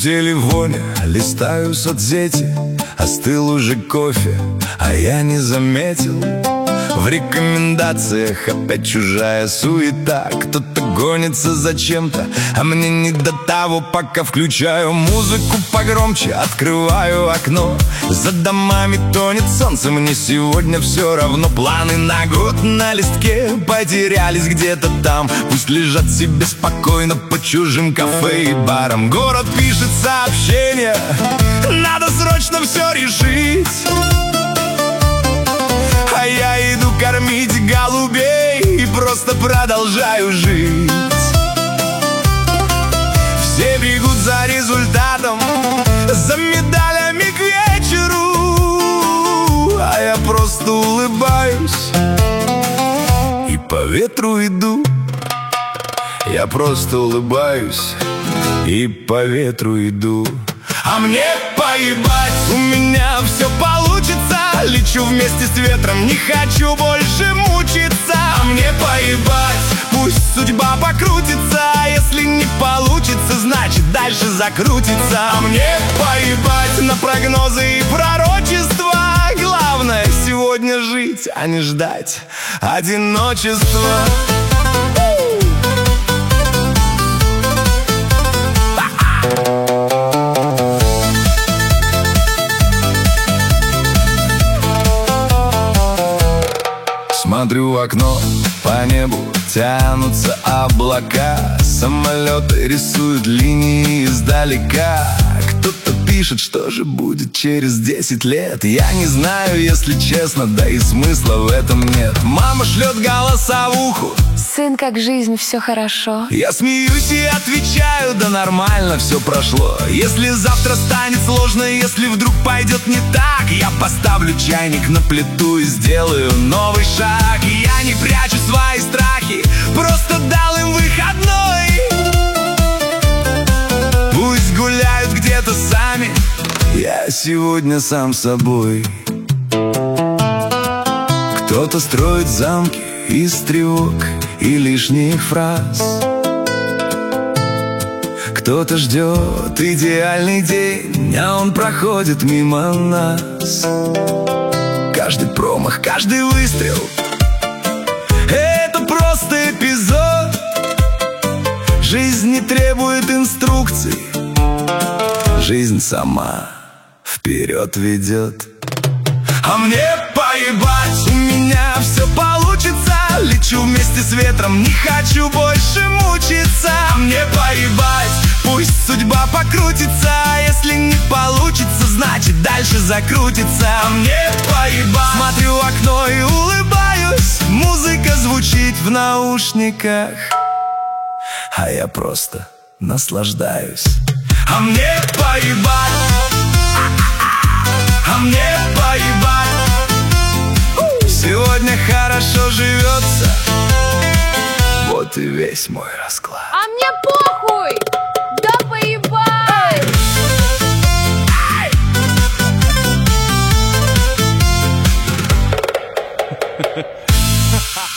телефоне листаю соцсети, остыл уже кофе, а я не заметил. В рекомендациях опять чужая суета. Кто-то гонится за чем-то, а мне не до того. Пока включаю музыку погромче, открываю окно. За домами тонет солнце, мне сегодня все равно. Планы на год на листке потерялись где-то там. Пусть лежат себе спокойно по чужим кафе и барам. Город пишет сообщения, надо срочно все решить. А я иду кормить голубей и просто продолжаю жить. Все бегут за результатом, за медалями к вечеру, а я просто улыбаюсь и по ветру иду. Я просто улыбаюсь и по ветру иду. А мне поебать, у меня все получится. Лечу вместе с ветром, не хочу больше мучиться. А мне поебать, пусть судьба покрутится. А если не получится, значит дальше закрутится. А мне поебать на прогнозы и пророчества. Главное сегодня жить, а не ждать одиночества. Смотрю в окно, по небу тянутся облака. Самолеты рисуют линии издалека. Кто-то пишет, что же будет через 10 лет. Я не знаю, если честно, да и смысла в этом нет. Мама шлет голосовуху: сын, как жизнь, все хорошо. Я смеюсь и отвечаю: да нормально, все прошло. Если завтра станет сложно, если вдруг пойдет не так, я поставлю чайник на плиту и сделаю новый шаг. Я не прячу свои страхи, просто дал им выходной. Пусть гуляют где-то сами, я сегодня сам собой. Кто-то строит замки из тревог и лишних фраз. Кто-то ждет идеальный день, а он проходит мимо нас. Каждый промах, каждый выстрел — это просто эпизод. Жизнь не требует инструкций, жизнь сама вперед ведет. А мне поебать, у меня все получится. Лечу вместе с ветром, не хочу больше мучиться. А мне поебать, пусть судьба покрутится. А если не получится, значит дальше закрутится. А мне поебать, смотрю в окно и улыбаюсь. Музыка звучит в наушниках, а я просто наслаждаюсь. А мне поебать, а мне поебать. Сегодня хорошо живется, вот и весь мой расклад. А мне похуй, да поебать.